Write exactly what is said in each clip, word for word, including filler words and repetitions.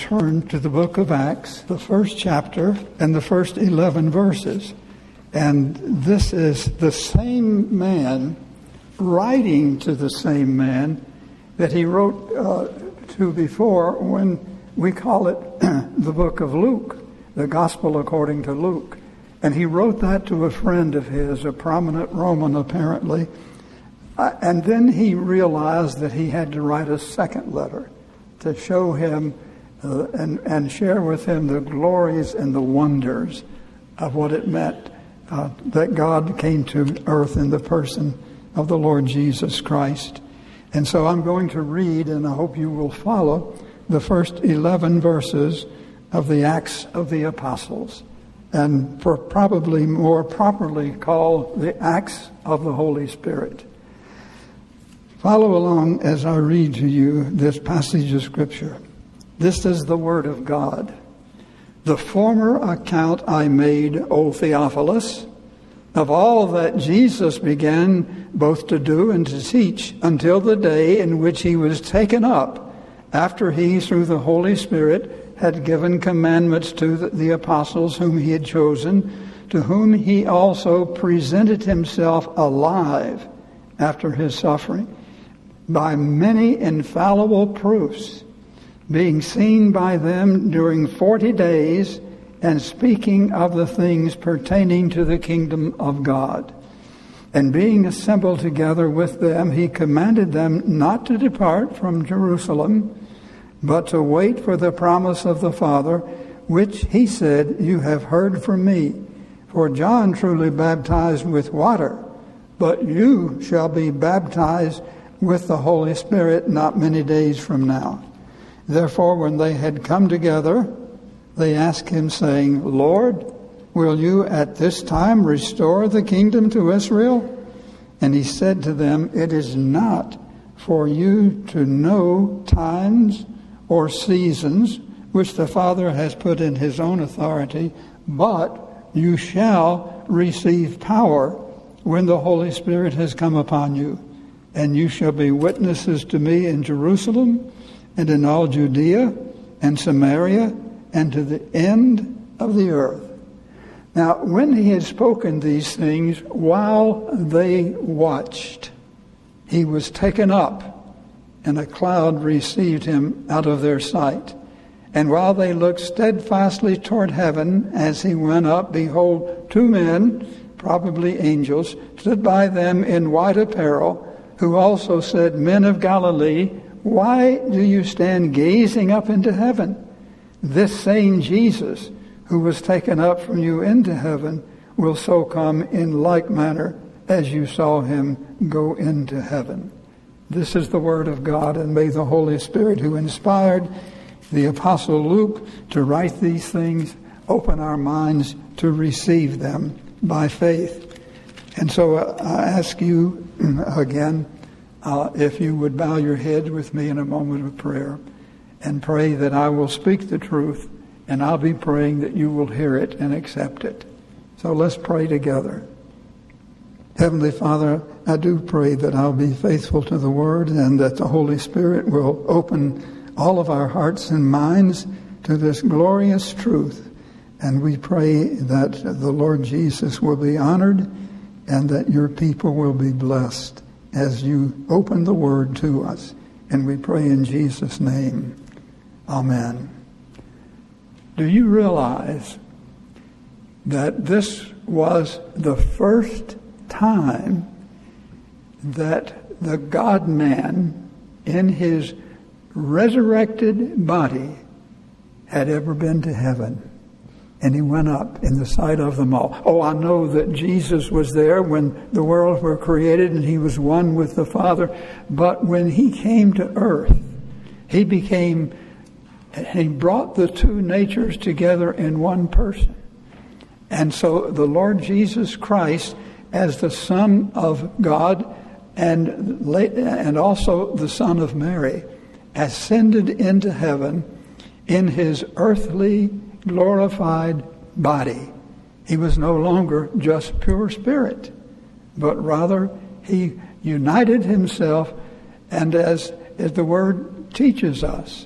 turn to the book of Acts, the first chapter and the first eleven verses. And this is the same man writing to the same man that he wrote uh, to before, when we call it the book of Luke, the Gospel according to Luke. And he wrote that to a friend of his, a prominent Roman apparently. Uh, and then he realized that he had to write a second letter to show him uh, and, and share with him the glories and the wonders of what it meant uh, that God came to earth in the person of the Lord Jesus Christ. And so I'm going to read, and I hope you will follow, the first eleven verses of the Acts of the Apostles, and for probably more properly called the Acts of the Holy Spirit. Follow along as I read to you this passage of Scripture. This is the Word of God. The former account I made, O Theophilus, of all that Jesus began both to do and to teach until the day in which he was taken up, after he, through the Holy Spirit, had given commandments to the, the apostles whom he had chosen, to whom he also presented himself alive after his suffering, by many infallible proofs, being seen by them during forty days, and speaking of the things pertaining to the kingdom of God. And being assembled together with them, he commanded them not to depart from Jerusalem, but to wait for the promise of the Father, which he said, you have heard from me. For John truly baptized with water, but you shall be baptized with the Holy Spirit not many days from now. Therefore, when they had come together, they asked him, saying, Lord, will you at this time restore the kingdom to Israel? And he said to them, it is not for you to know times or seasons which the Father has put in his own authority, but you shall receive power when the Holy Spirit has come upon you. And you shall be witnesses to me in Jerusalem and in all Judea and Samaria and to the end of the earth. Now, when he had spoken these things, while they watched, he was taken up, and a cloud received him out of their sight. And while they looked steadfastly toward heaven as he went up, behold, two men, probably angels, stood by them in white apparel, who also said, Men of Galilee, why do you stand gazing up into heaven? This same Jesus, who was taken up from you into heaven, will so come in like manner as you saw him go into heaven. This is the word of God, and may the Holy Spirit, who inspired the Apostle Luke to write these things, open our minds to receive them by faith. And so uh, I ask you again, uh, if you would bow your head with me in a moment of prayer and pray that I will speak the truth, and I'll be praying that you will hear it and accept it. So let's pray together. Heavenly Father, I do pray that I'll be faithful to the Word and that the Holy Spirit will open all of our hearts and minds to this glorious truth. And we pray that the Lord Jesus will be honored and that your people will be blessed as you open the Word to us. And we pray in Jesus' name. Amen. Do you realize that this was the first time that the God-man in his resurrected body had ever been to heaven? And he went up in the sight of them all. Oh, I know that Jesus was there when the worlds were created and he was one with the Father. But when he came to earth, he became, he brought the two natures together in one person. And so the Lord Jesus Christ, as the Son of God and, and also the Son of Mary, ascended into heaven in his earthly glorified body. He was no longer just pure spirit, but rather he united himself, and as, as the Word teaches us,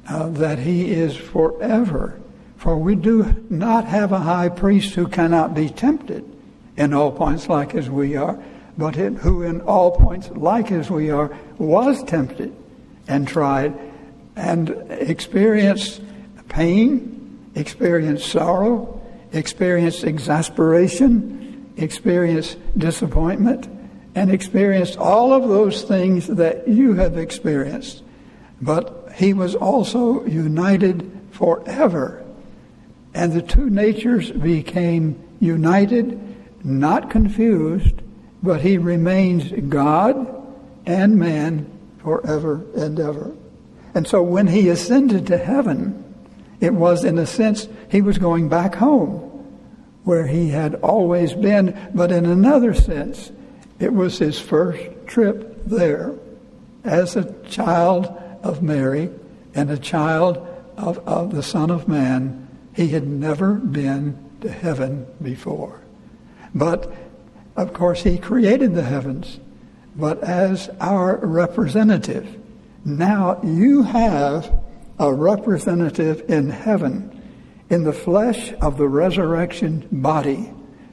uh, that he is forever. For we do not have a high priest who cannot be tempted in all points like as we are, but who in all points like as we are was tempted and tried and experienced pain, experienced sorrow, experienced exasperation, experienced disappointment, and experienced all of those things that you have experienced. But he was also united forever. And the two natures became united, not confused, but he remains God and man forever and ever. And so when he ascended to heaven, it was in a sense he was going back home where he had always been, but in another sense, it was his first trip there as a child of Mary and a child of, of the Son of Man. He had never been to heaven before. But, of course, he created the heavens. But as our representative, now you have a representative in heaven in the flesh of the resurrection body.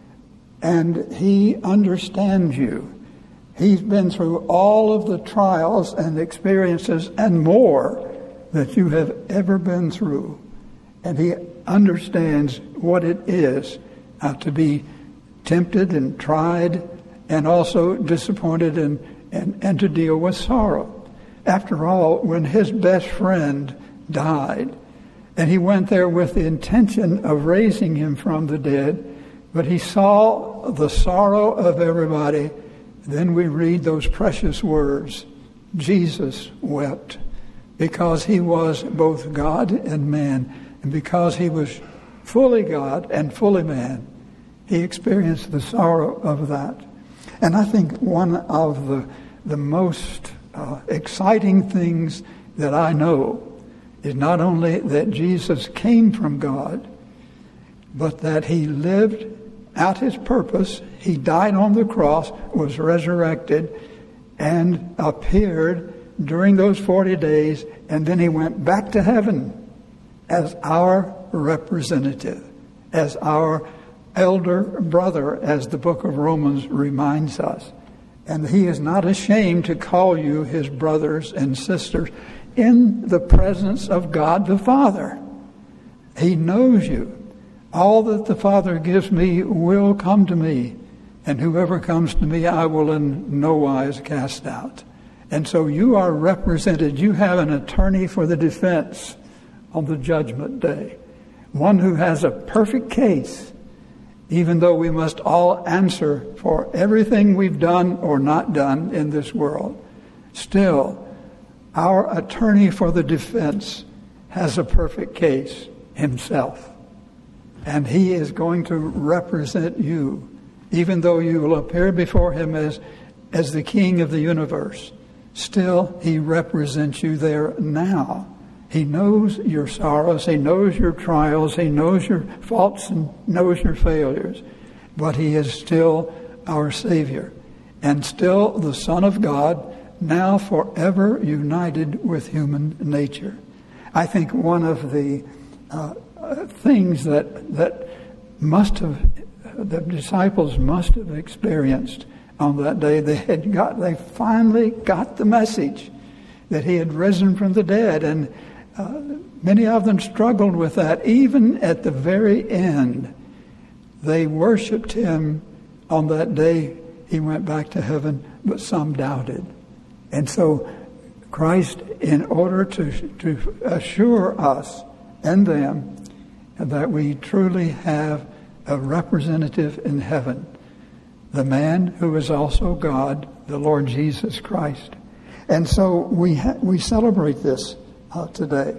And he understands you. He's been through all of the trials and experiences and more that you have ever been through. And he understands what it is uh, to be tempted and tried and also disappointed and, and, and to deal with sorrow. After all, when his best friend died, and he went there with the intention of raising him from the dead, but he saw the sorrow of everybody, then we read those precious words, Jesus wept, because he was both God and man. And because he was fully God and fully man, he experienced the sorrow of that. And I think one of the, the most uh, exciting things that I know is not only that Jesus came from God, but that he lived out his purpose. He died on the cross, was resurrected, and appeared during those forty days, and then he went back to heaven as our representative, as our elder brother, as the book of Romans reminds us. And he is not ashamed to call you his brothers and sisters in the presence of God the Father. He knows you. All that the Father gives me will come to me, and whoever comes to me I will in no wise cast out. And so you are represented. You have an attorney for the defense on the judgment day. One who has a perfect case, even though we must all answer for everything we've done or not done in this world. Still, our attorney for the defense has a perfect case himself. And he is going to represent you, even though you will appear before him as, as the king of the universe. Still, he represents you there now. He knows your sorrows, he knows your trials, he knows your faults and knows your failures. But he is still our Savior and still the Son of God, now forever united with human nature. I think one of the uh, things that that must have the disciples must have experienced on that day, they had got they finally got the message that he had risen from the dead. And Uh, many of them struggled with that. Even at the very end, they worshipped him on that day he went back to heaven, but some doubted. And so Christ, in order to, to assure us and them that we truly have a representative in heaven, the man who is also God, the Lord Jesus Christ. And so we ha- we celebrate this Uh, today.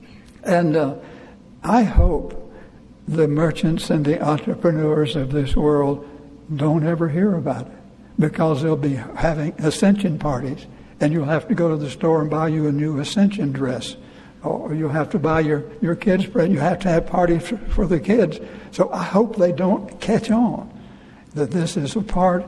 And uh, I hope the merchants and the entrepreneurs of this world don't ever hear about it, because they'll be having ascension parties, and you'll have to go to the store and buy you a new ascension dress, or you'll have to buy your, your kids' bread. You have to have parties for, for the kids. So I hope they don't catch on that this is a part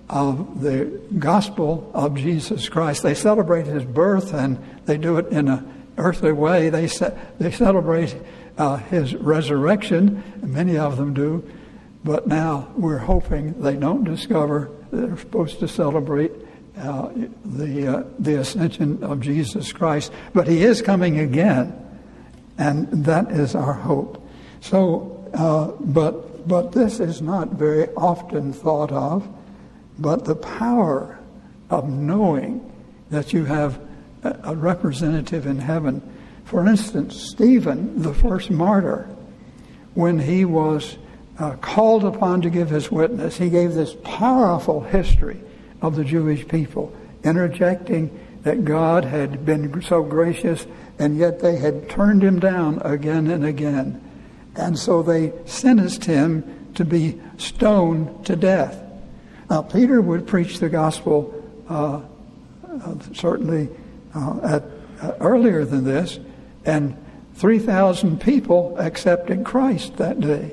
of the gospel of Jesus Christ. They celebrate his birth, and they do it in a earthly way. They ce- they celebrate uh, his resurrection. Many of them do. But now we're hoping they don't discover they're supposed to celebrate uh, the uh, the ascension of Jesus Christ. But he is coming again, and that is our hope. So, uh, but but this is not very often thought of. But the power of knowing that you have a representative in heaven. For instance, Stephen, the first martyr, when he was uh, called upon to give his witness, he gave this powerful history of the Jewish people, interjecting that God had been so gracious, and yet they had turned him down again and again. And so they sentenced him to be stoned to death. Now, Peter would preach the gospel uh, uh, certainly uh, at, uh, earlier than this, and three thousand people accepted Christ that day.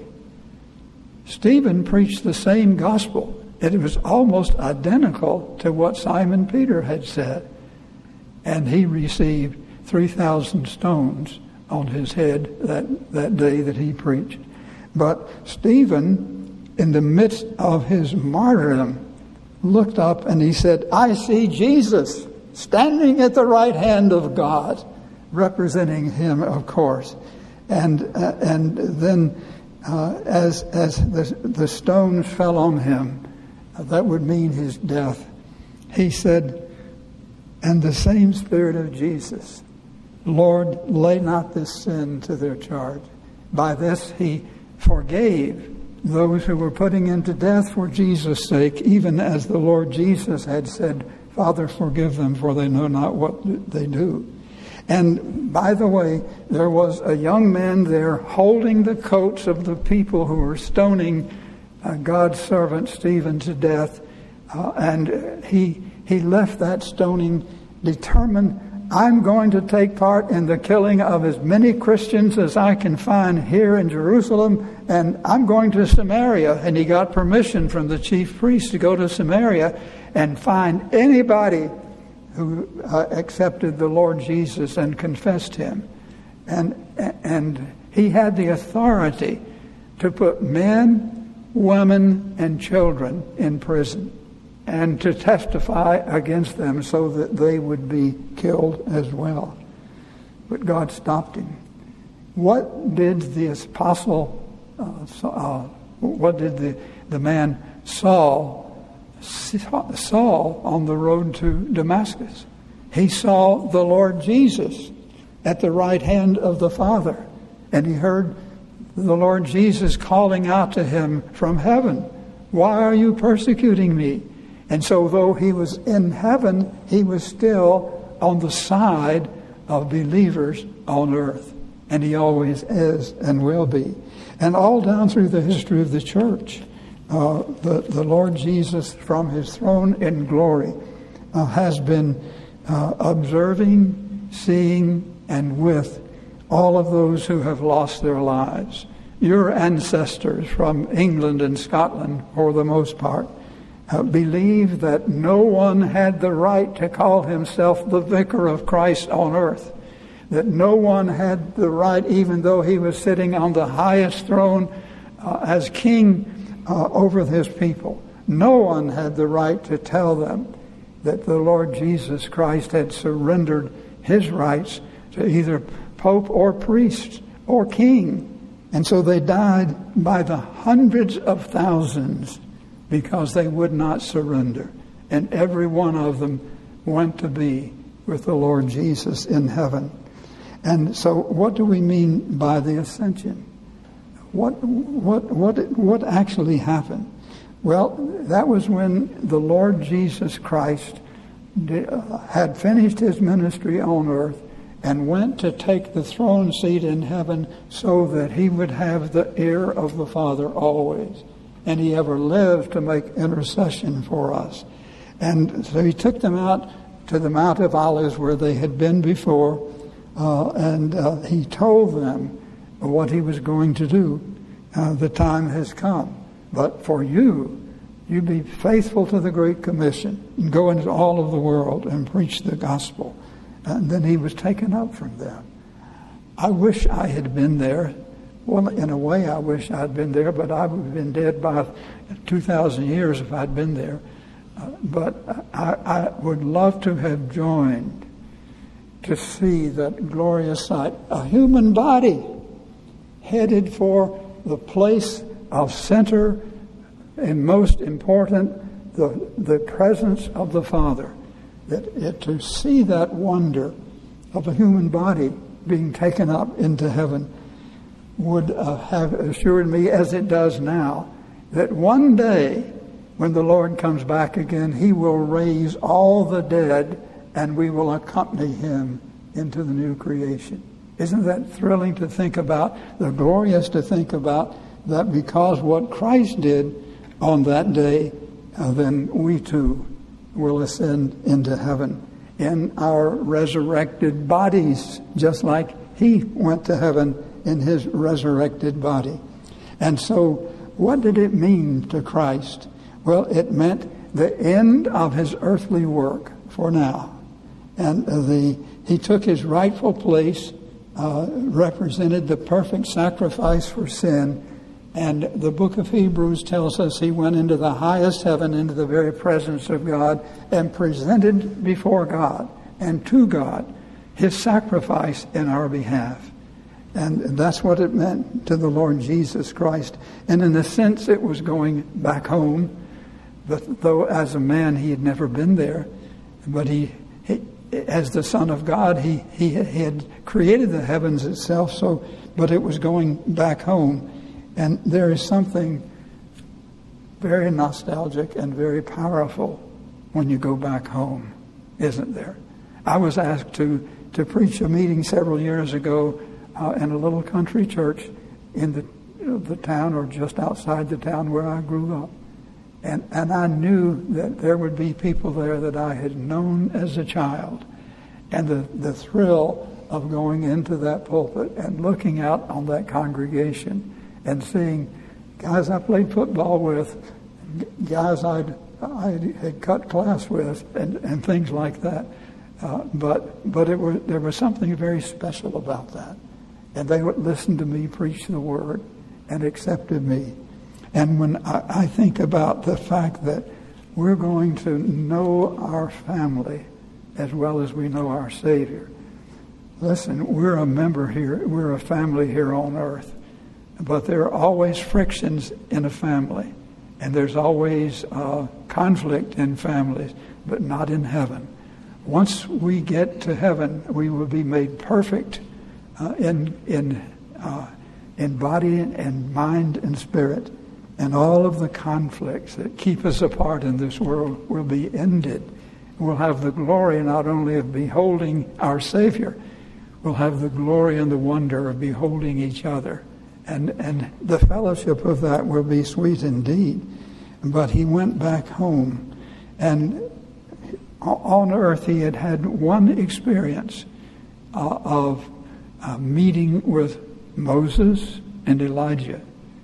Stephen preached the same gospel. It was almost identical to what Simon Peter had said, and he received three thousand stones on his head that, that day that he preached. But Stephen, in the midst of his martyrdom, looked up and he said, "I see Jesus standing at the right hand of God," representing him, of course. And uh, and then uh, as as the, the stones fell on him, uh, that would mean his death. He said, "And the same Spirit of Jesus, Lord, lay not this sin to their charge." By this he forgave those who were putting him to death for Jesus' sake, even as the Lord Jesus had said, "Father, forgive them, for they know not what they do." And by the way, there was a young man there holding the coats of the people who were stoning uh, God's servant Stephen to death. Uh, and he he left that stoning determined, "I'm going to take part in the killing of as many Christians as I can find here in Jerusalem, and I'm going to Samaria." And he got permission from the chief priest to go to Samaria and find anybody who uh, accepted the Lord Jesus and confessed him. And, and he had the authority to put men, women, and children in prison, and to testify against them so that they would be killed as well. But God stopped him. What did the apostle, uh, uh, what did the, the man Saul, Saul on the road to Damascus? He saw the Lord Jesus at the right hand of the Father, and he heard the Lord Jesus calling out to him from heaven, "Why are you persecuting me?" And so though he was in heaven, he was still on the side of believers on earth. And he always is and will be. And all down through the history of the church, uh, the, the Lord Jesus from his throne in glory uh, has been uh, observing, seeing, and with all of those who have lost their lives. Your ancestors from England and Scotland, for the most part, Uh, believed that no one had the right to call himself the vicar of Christ on earth. That no one had the right, even though he was sitting on the highest throne uh, as king uh, over his people. No one had the right to tell them that the Lord Jesus Christ had surrendered his rights to either pope or priest or king. And so they died by the hundreds of thousands because they would not surrender. And every one of them went to be with the Lord Jesus in heaven. And so what do we mean by the ascension? What what what what actually happened? Well, that was when the Lord Jesus Christ did, uh, had finished his ministry on earth and went to take the throne seat in heaven so that he would have the ear of the Father always. And he ever lived to make intercession for us. And so he took them out to the Mount of Olives where they had been before, uh, and uh, he told them what he was going to do. Uh, the time has come. But for you, you be faithful to the Great Commission and go into all of the world and preach the gospel. and then he was taken up from them. I wish I had been there. Well, in a way, I wish I'd been there, but I would have been dead by two thousand years if I'd been there. Uh, but I, I would love to have joined to see that glorious sight. A human body headed for the place of center and most important, the, the presence of the Father. That it, to see that wonder of a human body being taken up into heaven would uh, have assured me, as it does now, that one day when the Lord comes back again, he will raise all the dead and we will accompany him into the new creation. Isn't that thrilling to think about? The glorious to think about that because what Christ did on that day, uh, then we too will ascend into heaven in our resurrected bodies, just like he went to heaven in his resurrected body. And so what did it mean to Christ? Well, it meant the end of his earthly work for now. And the he took his rightful place, uh, represented the perfect sacrifice for sin. And the book of Hebrews tells us he went into the highest heaven, into the very presence of God, and presented before God and to God his sacrifice in our behalf. And that's what it meant to the Lord Jesus Christ. And in a sense, it was going back home. But though as a man he had never been there, but he, he as the Son of God, he, he he had created the heavens itself. So, but it was going back home. And there is something very nostalgic and very powerful when you go back home, isn't there? I was asked to, to preach a meeting several years ago uh, in a little country church in the the town or just outside the town where I grew up. And, and I knew that there would be people there that I had known as a child. And the, the thrill of going into that pulpit and looking out on that congregation and seeing guys I played football with, guys I'd, I had cut class with, and, and things like that. Uh, but but it was there was something very special about that. And they would listen to me preach the word and accepted me. And when I, I think about the fact that we're going to know our family as well as we know our Savior. Listen, we're a member here, we're a family here on earth. But there are always frictions in a family. And there's always uh, conflict in families, but not in heaven. Once we get to heaven, we will be made perfect uh, in in uh, in body and mind and spirit. And all of the conflicts that keep us apart in this world will be ended. We'll have the glory not only of beholding our Savior, we'll have the glory and the wonder of beholding each other. And and the fellowship of that will be sweet indeed. But he went back home. And on earth he had had one experience uh, of uh, meeting with Moses and Elijah.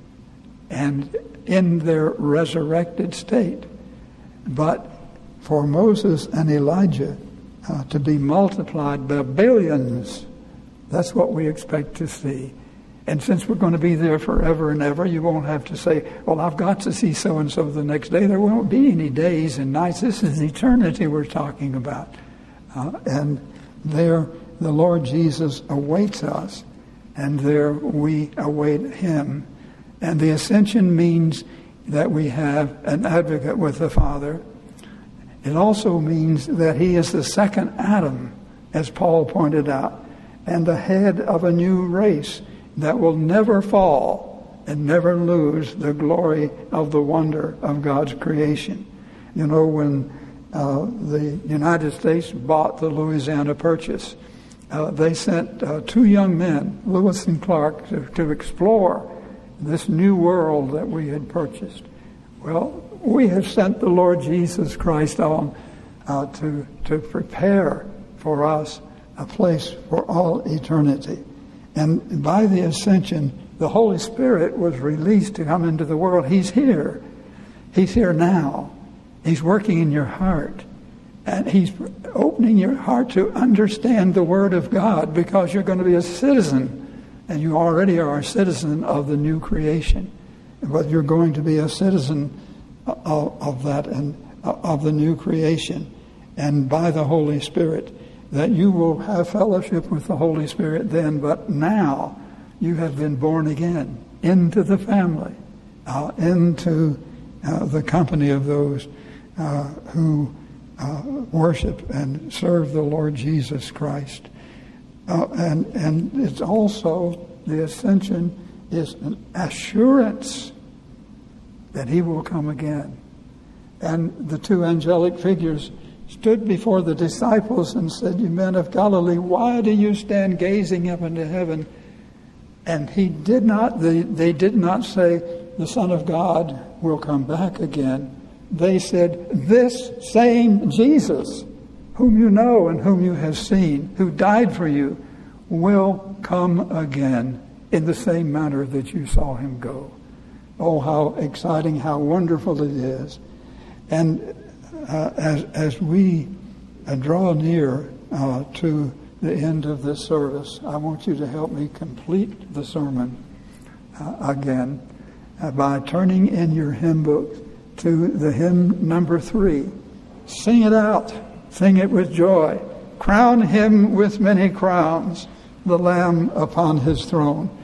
And in their resurrected state. But for Moses and Elijah uh, to be multiplied by billions, that's what we expect to see. And since we're going to be there forever and ever, you won't have to say, well, I've got to see so-and-so the next day. There won't be any days and nights. This is eternity we're talking about. Uh, and there the Lord Jesus awaits us, and there we await him. And the ascension means that we have an advocate with the Father. It also means that he is the second Adam, as Paul pointed out, and the head of a new race that will never fall and never lose the glory of the wonder of God's creation. You know, when uh, the United States bought the Louisiana Purchase, uh, they sent uh, two young men, Lewis and Clark, to, to explore this new world that we had purchased. Well, we have sent the Lord Jesus Christ on uh, to, to prepare for us a place for all eternity. And by the ascension, the Holy Spirit was released to come into the world. He's here. He's here now. He's working in your heart. And he's opening your heart to understand the Word of God, because you're going to be a citizen, and you already are a citizen of the new creation. But you're going to be a citizen of, of that and of the new creation, and by the Holy Spirit, that you will have fellowship with the Holy Spirit then, but now you have been born again into the family, uh, into uh, the company of those uh, who uh, worship and serve the Lord Jesus Christ. Uh, and, and it's also, the ascension is an assurance that he will come again. And the two angelic figures stood before the disciples and said, "You men of Galilee, why do you stand gazing up into heaven?" And he did not, they, they did not say, "The Son of God will come back again." They said, "This same Jesus, whom you know and whom you have seen, who died for you, will come again in the same manner that you saw him go." Oh, how exciting, how wonderful it is. And uh, as, as we uh, draw near uh, to the end of this service, I want you to help me complete the sermon uh, again uh, by turning in your hymn book to the hymn number three. Sing it out. Sing it with joy. Crown him with many crowns, the Lamb upon his throne.